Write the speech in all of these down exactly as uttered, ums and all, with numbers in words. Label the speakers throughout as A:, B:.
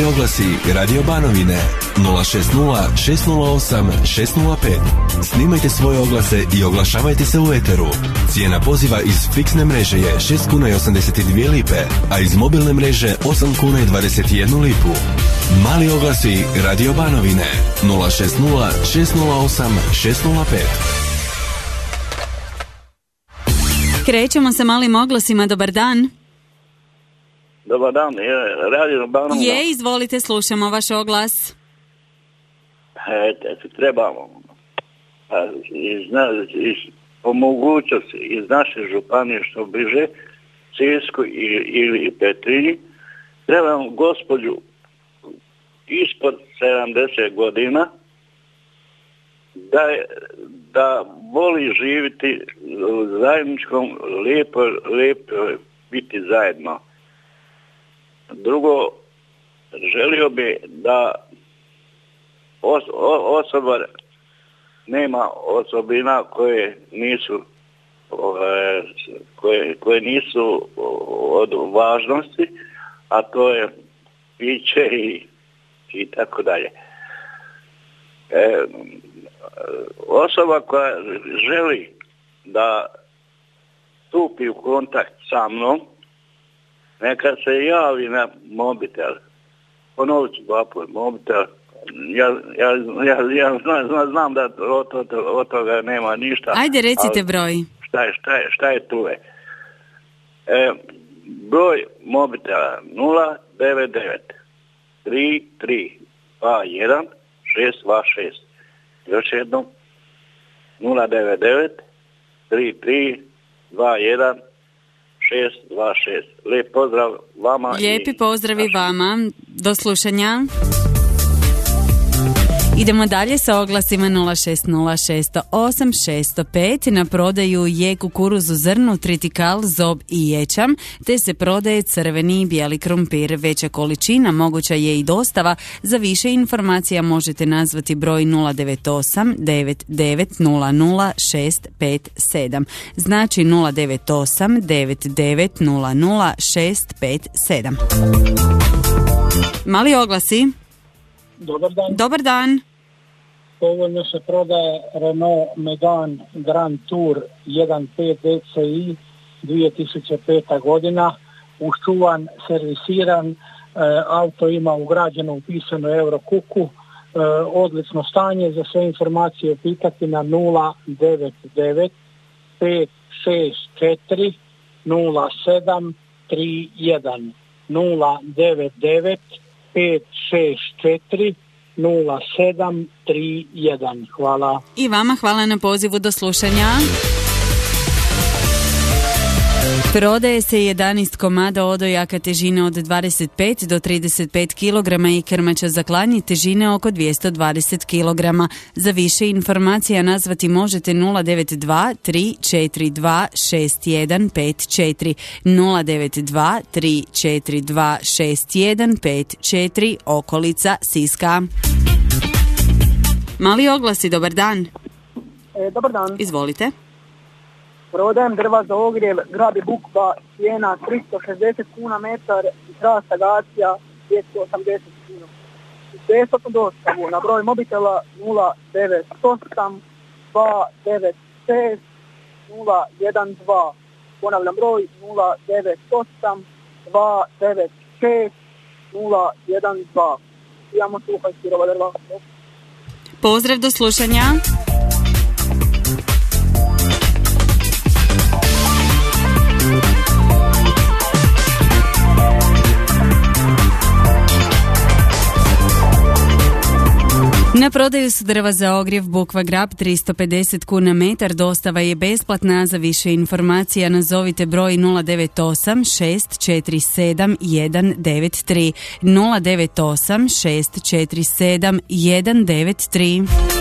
A: oglasi Radio Banovine nula šest nula šest nula osam šest nula pet. Snimajte svoje oglase i oglašavajte se u eteru. Cijena poziva iz fiksne mreže je šest kuna i osamdeset dvije lipe, a iz mobilne mreže osam kuna i dvadeset jednu lipu. Mali oglasi Radio Banovine nula šest nula šest nula osam šest nula pet.
B: Krećemo sa malim oglasima. Dobar dan.
C: Dobar dan, je Radio Banovina.
B: Je, izvolite, slušamo vaš oglas.
C: E, trebamo iz, iz, po mogućnosti iz naše županije što bliže Sisku ili Petrinji, trebamo gospođu ispod sedamdeset godina da, da voli živjeti u zajedničkom, lijepo, lijepo biti zajedno. Drugo, želio bi da os, o, osoba nema osobina koje nisu koje, koje nisu od važnosti, a to je piće i, i tako dalje. E, osoba koja želi da stupi u kontakt sa mnom, neka se javi na mobitel. Ponovit ću dva puta mobitel. Ja, ja, ja, ja znam, znam, znam da od, od, od toga nema ništa.
B: Ajde, recite broj.
C: Šta je, šta je, šta je tu? E, broj mobitela nula devet devet tri tri dva jedan šest dva šest. Još jednom nula devet devet tri tri dva jedan šest dva šest. Lijep pozdrav vama.
B: Lijepi pozdravi naši. Vama. Do slušanja. Idemo dalje sa oglasima nula šest nula šest osam šest pet. Na prodaju je kukuruz u zrnu, tritikal, zob i ječam, te se prodaje crveni i bijeli krumpir. Veća količina, moguća je i dostava. Za više informacija možete nazvati broj nula devet osam devet devet nula nula šest pet sedam. Znači nula devet osam devet devet nula nula šest pet sedam. Mali oglasi.
D: Dobar dan.
B: Dobar dan.
D: Povoljno se prodaje Renault Megane Grand Tour jedan pet D C I dvije tisuće peta godina, uščuvan, servisiran, e, auto ima ugrađeno upisano Eurokuku, e, odlično stanje. Za sve informacije pitati na nula devet devet pet šest četiri nula sedam tri jedan nula devet devet pet šest četiri nula sedam tri jedan. Hvala.
B: I vama hvala na pozivu. Do slušanja. Prodaje se jedanaest komada odojaka težine od dvadeset pet do trideset pet kilograma i krmača za klanje težine oko dvjesto dvadeset kilograma. Za više informacija nazvati možete nula devet dva tri četiri dva šest jedan pet četiri nula devet dva tri četiri dva šest jedan pet četiri, okolica Siska. Mali oglasi, dobar dan.
E: E, dobar dan.
B: Izvolite.
E: Prodajem drva za ogrjev, grad i bukva, cijena tristo šezdeset kuna metar i hrast agacija dvjesto osamdeset kuna. Besplatnu dostavu na broj mobitela nula devet osam dva devet šest nula jedan dva. Ponavljam broj nula devet osam dva devet šest nula jedan dva. Imamo sluhaj sirova drva.
B: Pozdrav, do slušanja. Na prodaju su drva za ogrjev Bukva Grab tristo pedeset kuna metar, dostava je besplatna. Za više informacija nazovite broj nula devet osam šest četiri sedam jedan devet tri nula devet osam šest četiri sedam jedan devet tri.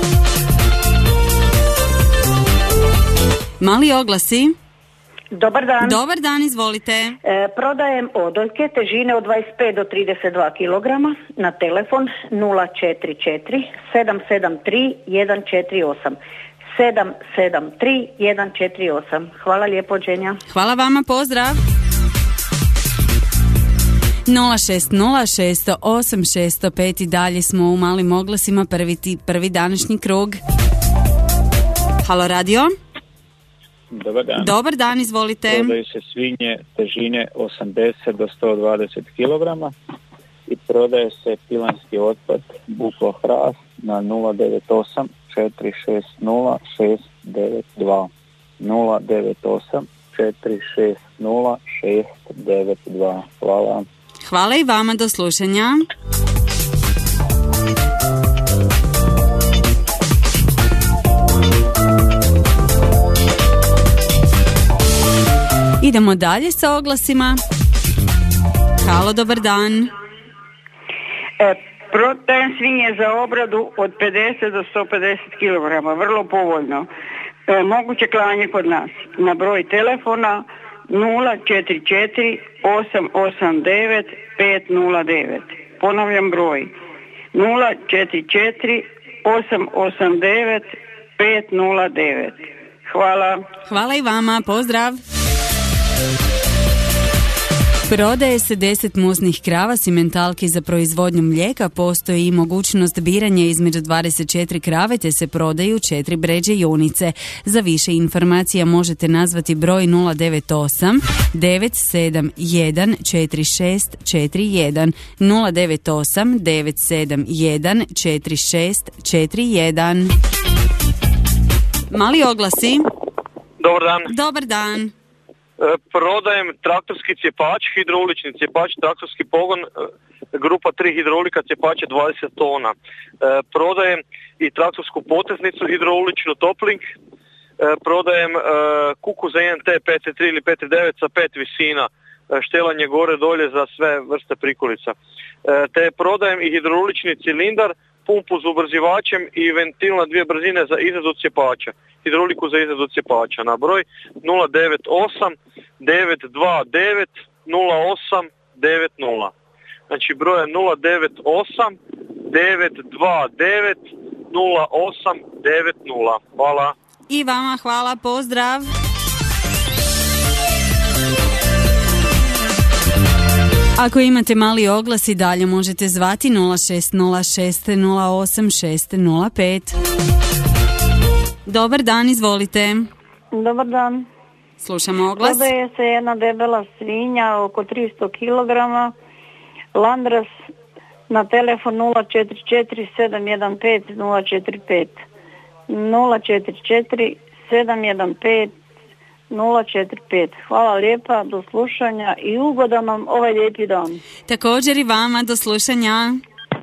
B: Mali oglasi.
F: Dobar dan.
B: Dobar dan, izvolite.
F: E, prodajem odojke težine od dvadeset pet do trideset dva kilograma na telefon nula četiri četiri sedam sedam tri jedan četiri osam sedam sedam tri jedan četiri osam. Hvala lijepo, Đenja.
B: Hvala vama, pozdrav. nula šest nula šest zero osam šest zero pet i dalje smo u malim oglasima, prvi, ti, prvi današnji krug. Halo radio.
G: Dobar dan.
B: Dobar dan, izvolite.
G: Prodaju se svinje težine osamdeset do sto dvadeset kilograma i prodaje se pilanski otpad bukva hrast na nula devet osam četiri šest nula šest devet dva. nula devet osam četiri šest nula šest devet dva. Hvala.
B: Hvala i vama, do slušanja. Idemo dalje sa oglasima. Halo, dobar dan.
H: E, prodajem svinje za obradu od pedeset do sto pedeset kilograma, vrlo povoljno. E, moguće klanje kod nas. Na broj telefona nula četiri četiri osam osam devet pet nula devet. Ponavljam broj nula četiri četiri osam osam devet pet nula devet. Hvala.
B: Hvala i vama, pozdrav. Prodaje se deset muznih krava simentalki za proizvodnju mlijeka, postoji i mogućnost biranja između dvadeset četiri krave te se prodaju četiri bređe junice. Za više informacija možete nazvati broj nula devet osam devet sedam jedan četiri šest četiri jedan nula devet osam devet sedam jedan četiri šest četiri jedan. Mali oglasi.
I: Dobar dan.
B: Dobar dan.
I: Prodajem traktorski cjepač, hidraulični cjepač, traktorski pogon, grupa tri hidraulika, cjepače dvadeset tona. Prodajem i traktorsku poteznicu, hidrauličnu topling. Prodajem kuku za N T P T tri ili P T devet sa pet visina, štelanje gore dolje za sve vrste prikolica. Te prodajem i hidraulični cilindar, pumpu s ubrzivačem i ventil na dvije brzine za izradu cjepača. Hidrauliku za izradu cjepača na broj nula devet osam devet dva devet nula osam devet nula. Znači broj je nula devet osam devet dva devet nula osam devet nula. Hvala.
B: I vama hvala, pozdrav. Ako imate mali oglas i dalje možete zvati nula šest nula šest nula osam šest nula pet. Dobar dan, izvolite.
F: Dobar dan.
B: Slušamo oglas.
F: Prodaje se jedna debela svinja oko tristo kilograma, Landras, na telefon nula četiri četiri sedam jedan pet nula četiri pet. nula četiri četiri sedam jedan pet nula četiri pet. Hvala lijepa, do slušanja i ugodan vam ovaj lijepi dan.
B: Također i vama, do slušanja.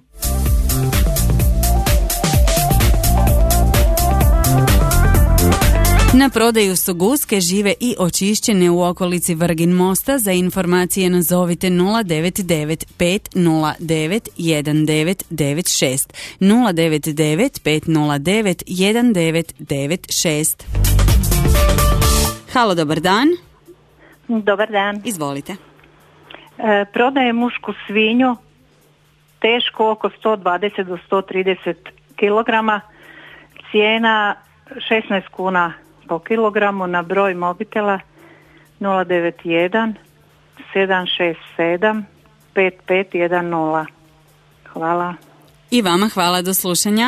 B: Na prodaju su guske žive i očišćene u okolici Vrgin mosta. Za informacije nazovite nula devet devet pet nula devet jedan devet devet šest nula devet devet pet nula devet jedan devet devet šest. Halo, dobar dan.
J: Dobar dan.
B: Izvolite.
J: E, prodajem mušku svinju, teško oko sto dvadeset do sto trideset kilograma, cijena šesnaest kuna po kilogramu, na broj mobitela nula devet jedan sedam šest sedam pet pet jedan nula. Hvala.
B: I vama hvala, do slušanja.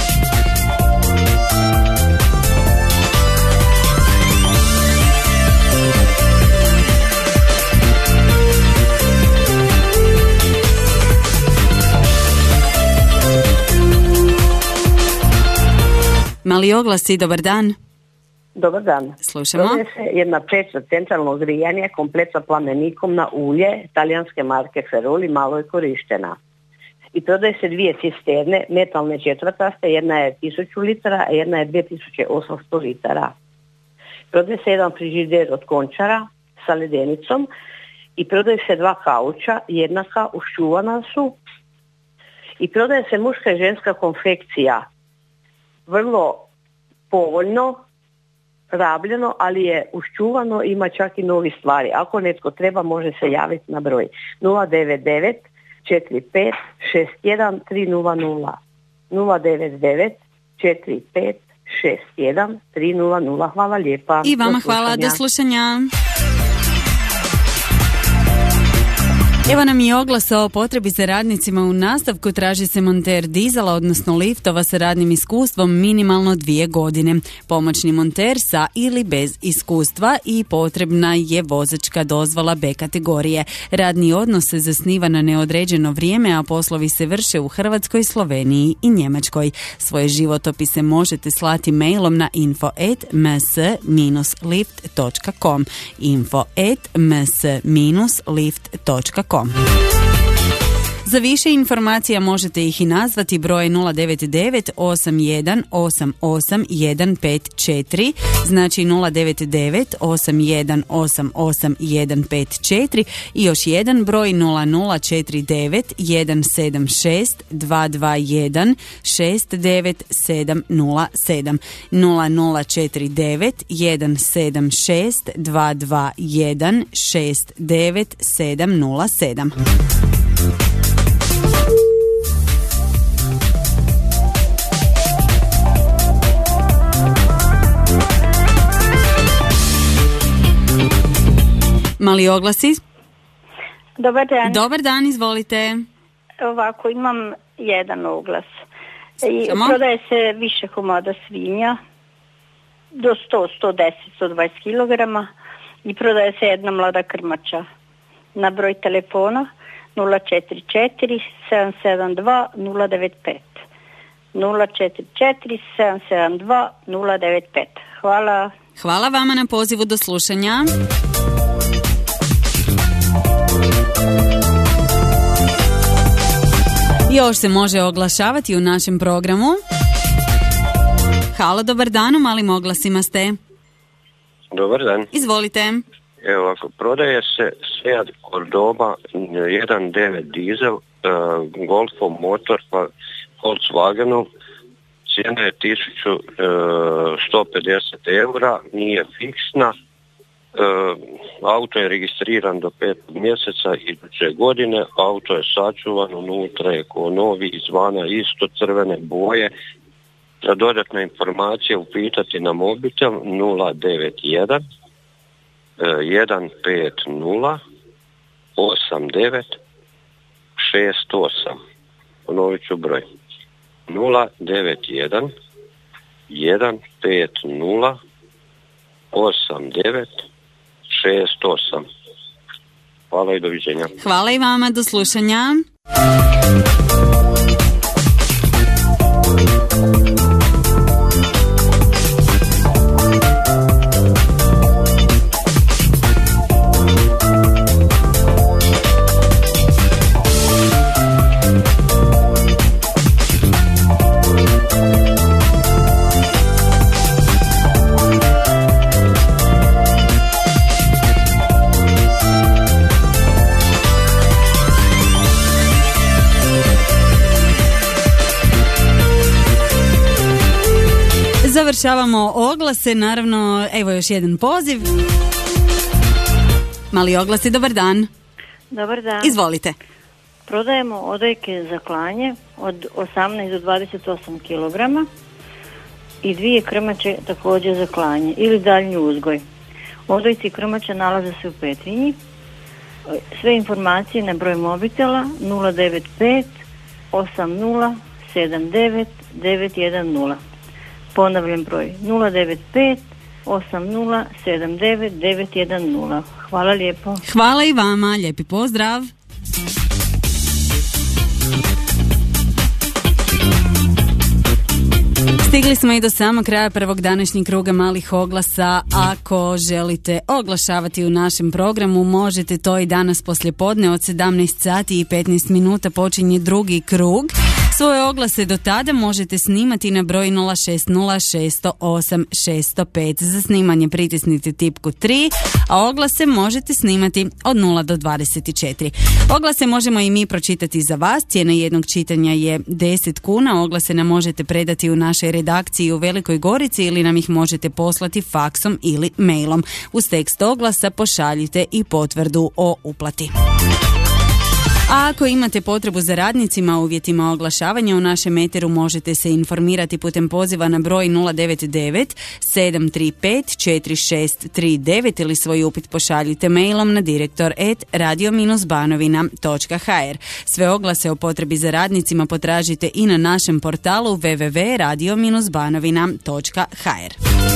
B: Mali oglasi, dobar dan.
K: Dobar dan.
B: Slušamo.
K: Prodaje se jedna peć za centralno grijanje, komplet sa plamenikom na ulje, talijanske marke Feruli, malo je korištena. I prodaje se dvije cisterne, metalne četvrtaste, jedna je tisuću litara, a jedna je dvije tisuće osamsto litara. Prodaje se jedan frižider od Končara sa ledenicom i prodaje se dva kauča, jednaka, uščuvana su. I prodaje se muška i ženska konfekcija, vrlo povoljno, rabljeno, ali je uščuvano, ima čak i novi stvari. Ako netko treba, može se javiti na broj nula devet devet četiri pet šest jedan tri nula nula nula devet devet četiri pet šest jedan tri nula nula. Hvala lijepa.
B: I vama hvala, do slušanja. Evo nam i oglas o potrebi za radnicima u nastavku. Traži se monter dizela, odnosno liftova sa radnim iskustvom minimalno dvije godine. Pomoćni monter sa ili bez iskustva i potrebna je vozačka dozvola B kategorije. Radni odnos se zasniva na neodređeno vrijeme, a poslovi se vrše u Hrvatskoj, Sloveniji i Njemačkoj. Svoje životopise možete slati mailom na info at ms dash lift dot com info at ms dash lift dot com. Za više informacija možete ih i nazvati broj nula devet devet osam jedan osam osam jedan pet četiri, znači nula devet devet osam jedan osam osam jedan pet četiri i još jedan broj nula nula četiri devet jedan sedam šest dva dva jedan šest devet sedam nula sedam nula nula četiri devet jedan sedam šest dva dva jedan šest devet sedam nula sedam. Mali oglasi.
L: Dobar dan.
B: Dobar dan, izvolite.
L: Ovako, imam jedan oglas. I
B: Samo?
L: prodaje se više komada svinja do sto, sto deset, sto dvadeset kilograma i prodaje se jedna mlada krmača. Na broj telefona nula četiri četiri sedam sedam dva nula devet pet nula četiri četiri sedam sedam dva nula devet pet. Hvala.
B: Hvala vama na pozivu, do slušanja. Još se može oglašavati u našem programu. Halo, dobar dan, u malim oglasima ste.
M: Dobar dan.
B: Izvolite.
M: Evo ovako, prodaje se Seat Cordoba jedan devet dizel, uh, Golfov motor pa Volkswagenu, cijena je tisuću sto pedeset eura, nije fiksna, uh, auto je registriran do petog mjeseca iduće godine, auto je sačuvan, unutra je ko novi, izvana isto crvene boje. Za dodatne informacije upitati na mobitel nula devet jedan jedan pet nula osam devet šest osam. Ponovit ću broj nula devet jedan jedan pet nula osam devet šest osam. Hvala i doviđenja.
B: Hvala i vama, do slušanja. Završavamo oglase, naravno, evo još jedan poziv. Mali oglasi, dobar dan.
N: Dobar dan.
B: Izvolite.
N: Prodajemo odojke za klanje od osamnaest do dvadeset osam kilograma i dvije krmače također za klanje ili daljnji uzgoj. Odojci i krmače nalaze se u Petrinji. Sve informacije na broj mobitela nula devet pet osam nula sedam devet devet jedan nula. Ponavljam broj nula devet pet osam nula sedam devet devet jedan nula. Hvala lijepo.
B: Hvala i vama, lijepi pozdrav. Stigli smo i do samog kraja prvog današnjeg kruga malih oglasa. Ako želite oglašavati u našem programu, možete to i danas poslijepodne od sedamnaest sati i petnaest minuta počinje drugi krug. Svoje oglase do tada možete snimati na broj nula šest nula šest zero osam šest zero pet. Za snimanje pritisnite tipku tri, a oglase možete snimati od nula do dvadeset četiri. Oglase možemo i mi pročitati za vas. Cijena jednog čitanja je deset kuna. Oglase nam možete predati u našoj redakciji u Velikoj Gorici ili nam ih možete poslati faksom ili mailom. Uz tekst oglasa pošaljite i potvrdu o uplati. A ako imate potrebu za radnicima u uvjetima oglašavanja u našem eteru, možete se informirati putem poziva na broj nula devet devet sedam tri pet četiri šest tri devet ili svoj upit pošaljite mailom na direktor at radio banovina točka h r. Sve oglase o potrebi za radnicima potražite i na našem portalu w w w točka radio banovina točka h r.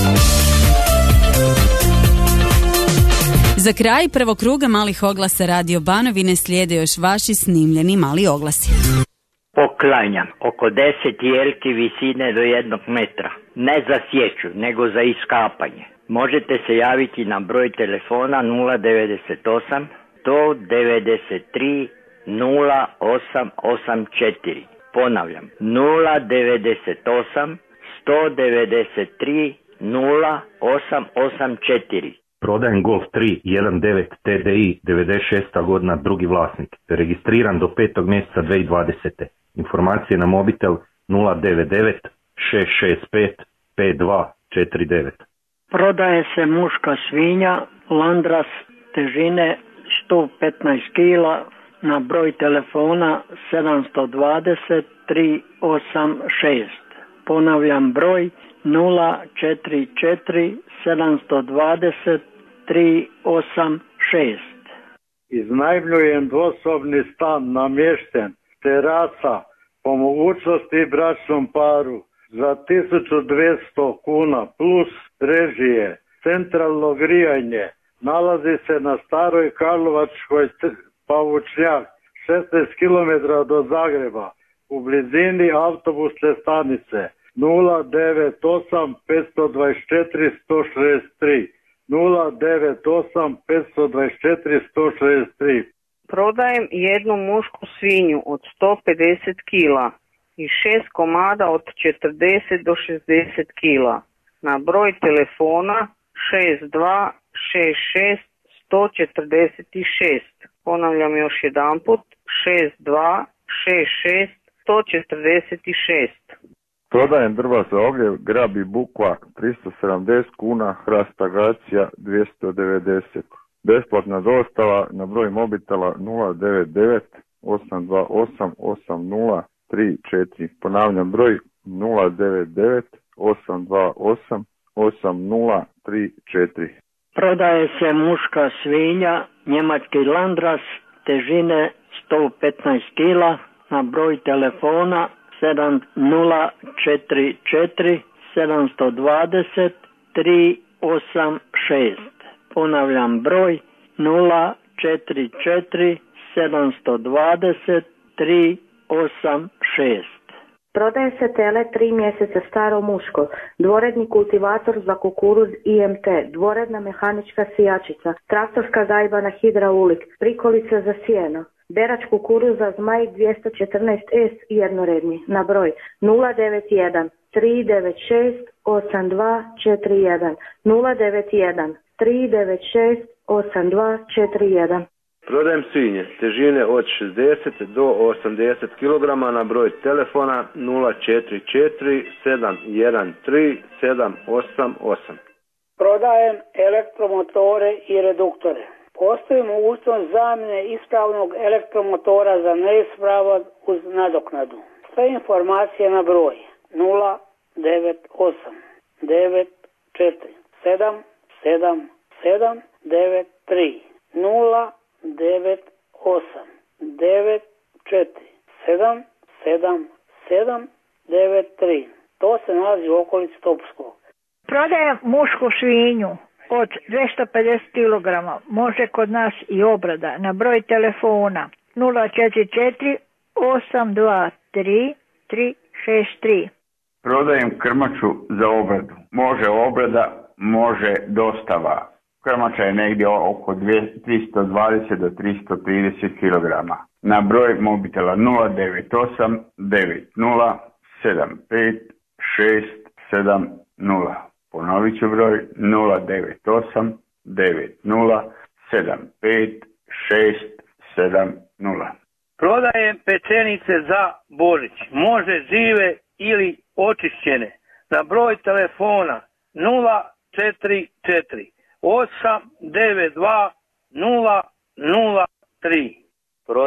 B: Za kraj prvog kruga malih oglasa Radio Banovine slijede još vaši snimljeni mali oglasi.
O: Poklanjam oko deset jelki visine do jednog metra. Ne za sječu, nego za iskapanje. Možete se javiti na broj telefona nula devet osam sto devedeset tri nula osam osam četiri. Ponavljam, nula devet osam sto devedeset tri nula osam osam četiri.
P: Prodajem Golf tri jedan devet T D I devedeset šesta godina, drugi vlasnik. Registriran do petog mjeseca dvije tisuće dvadesete. Informacije na mobitel nula devet devet šest šest pet pet dva četiri devet.
Q: Prodaje se muška svinja Landras težine sto petnaest kila na broj telefona sedam dva nula tri osam šest. Ponavljam broj nula četiri četiri sedam dva nula tri osam šest.
R: Iznajmljujem dvosobni stan namješten, terasa, po mogućnosti bračnom paru za tisuću dvjesto kuna plus režije. Centralno grijanje nalazi se na Staroj Karlovačkoj Pavučnjak, šesnaest kilometara do Zagreba, u blizini autobusne stanice. nula devet osam pet dva četiri jedan sto šezdeset tri nula devet osam pet dva četiri jedan sto šezdeset tri.
S: Prodajem jednu mušku svinju od sto pedeset kila i šest komada od četrdeset do šezdeset kila na broj telefona šest dva šest šest sto četrdeset šest. Ponavljam još jedanput šest dva šest šest sto četrdeset šest.
T: Prodajem drva za ogrjev, grab i bukva tristo sedamdeset kuna, hrast agacija dvjesto devedeset. Besplatna dostava na broj mobitela nula devet devet osam dva osam osam nula tri četiri. Ponavljam broj nula devet devet osam dva osam osam nula tri četiri.
Q: Prodaje se muška svinja njemački Landras težine sto petnaest kila na broj telefona sedam nula četiri četiri sedam dva nula tri osam šest. Ponavljam broj nula četiri četiri sedam dva nula tri osam šest.
U: Prodaje se tele tri mjeseca staro muško, dvoredni kultivator za kukuruz I M T, dvoredna mehanička sijačica, traktorska gajba na hidraulik, prikolica za sjeno. Berač kukuruza Zmaj dvjesto četrnaest S jednoredni na broj nula devet jedan tri devet šest osam dva četiri jedan nula devet jedan tri devet šest osam dva četiri jedan.
V: Prodajem svinje težine od šezdeset do osamdeset kilograma na broj telefona nula četiri četiri sedam jedan tri sedam osam osam.
D: Prodajem elektromotore i reduktore. Postoji mogućnost zamjene ispravnog elektromotora za neispravan uz nadoknadu. Sve informacije na broj nula devet osam devet četiri sedam sedam sedam devet tri nula devet osam devet četiri sedam sedam sedam devet tri. To se nalazi u okolici Topskog.
W: Prodajem mušku svinju od dvjesto pedeset kilograma, može kod nas i obrada, na broj telefona nula četiri četiri osam dva tri tri šest tri.
X: Prodajem krmaču za obradu. Može obrada, može dostava. Krmača je negdje oko tristo dvadeset do tristo trideset kilograma. Na broj mobitela nula devet osam devet nula sedam pet šest sedam nula. Ponovit ću broj nula devet osam devet nula sedam pet šest sedam nula.
Y: Prodajem pečenice za Božić. Može žive ili očišćene. Na broj telefona nula četiri četiri osam devet dva nula nula tri.
V: Prodajem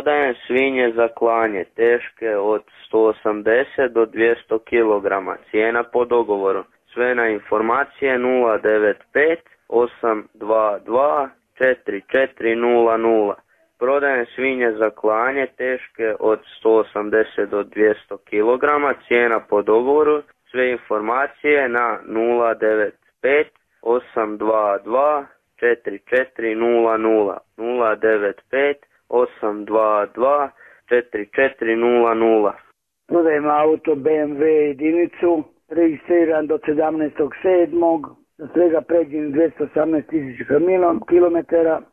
A: Prodajem svinje za klanje, teške od sto osamdeset do dvjesto kilograma, cijena po dogovoru. Sve na informacije nula devet pet osam dva dva četiri četiri nula nula. Prodajem svinje za klanje, teške od sto osamdeset do dvjesto kilograma, cijena po dogovoru. Sve informacije na nula devet pet osam dva dva četiri četiri nula nula. nula devet pet osam dva dva četiri četiri nula nula.
C: Prodajem auto B M W jedinicu, registriran do sedamnaestog sedmog za svega pređenih dvjesto osamnaest tisuća kilometara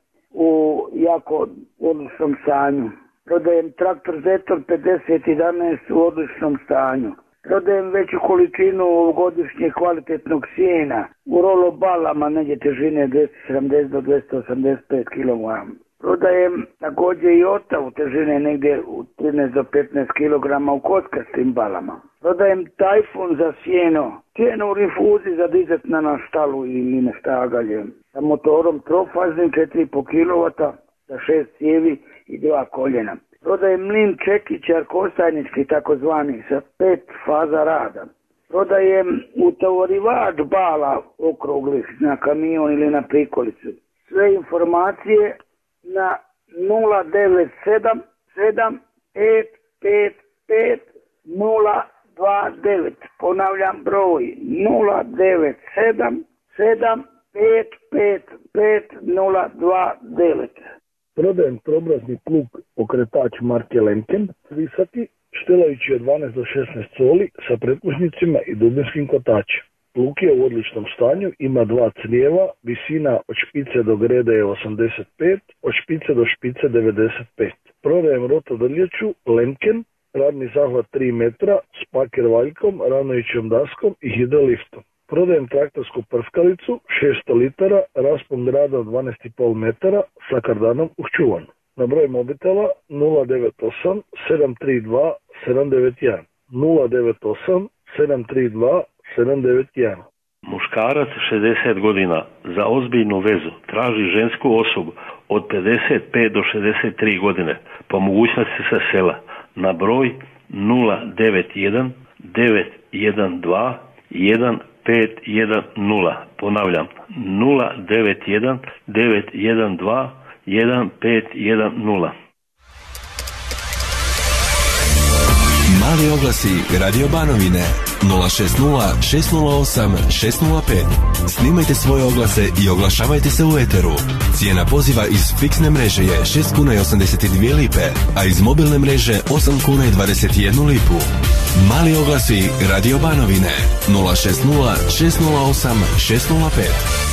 C: u jako odličnom stanju. Prodajem traktor Zetor pedeset jedanaest u odličnom stanju. Prodajem veću količinu godišnje kvalitetnog sjena u rolo balama, negdje težine dvjesto sedamdeset do dvjesto osamdeset pet kilograma. Prodajem također i otavu težine negdje u trinaest do petnaest kilograma u kockastim balama. Prodajem tajfun za sjeno, sjeno u rifuzi za dizat na naš štalu ili na štagalje. Sa motorom trofaznim četiri i pol kilovata za šest cijevi i dva koljena. Prodajem mlin čekićar kostajnički takozvani sa pet faza rada. Prodajem utovarivač bala okruglih na kamion ili na prikolicu. Sve informacije na nula devet sedam sedam pet pet pet nula dva devet. Ponavljam broj nula devet sedam sedam pet pet pet nula dva devet.
E: Prodajem trobrazni plug pokretač marke Lemken, visoki, štelajući od dvanaest do šesnaest coli sa pretpušnicima i dubinskim kotačem. Plug je u odličnom stanju, ima dva crijeva, visina od špice do grede je osamdeset pet, od špice do špice devedeset pet. Prodajem rotodrljaču Lemken, radni zahvat tri metra s paker valjkom, ravnojućom daskom i hidroliftom. Prodajem traktorsku prskalicu šesto litara, raspon rada dvanaest i pol metara sa kardanom uhčuvan. Na broj mobitela nula devet osam sedam tri dva sedam devet jedan. nula devet osam sedam tri dva sedam devet jedan.
G: Muškarac šezdeset godina za ozbiljnu vezu traži žensku osobu od pedeset pet do šezdeset tri godine, po mogućnosti sa sela, na broj nula devet jedan devet jedan dva jedan pet jedan nula. Ponavljam, nula devet jedan devet jedan dva jedan pet jedan nula.
H: Mali oglasi Radio Banovine nula šest nula šest nula osam šest nula pet. Snimajte svoje oglase i oglašavajte se u eteru. Cijena poziva iz fiksne mreže je šest kuna i osamdeset dvije lipe, a iz mobilne mreže osam kuna i dvadeset jednu lipu. Mali oglasi Radio Banovine nula šest nula šest nula osam šest nula pet.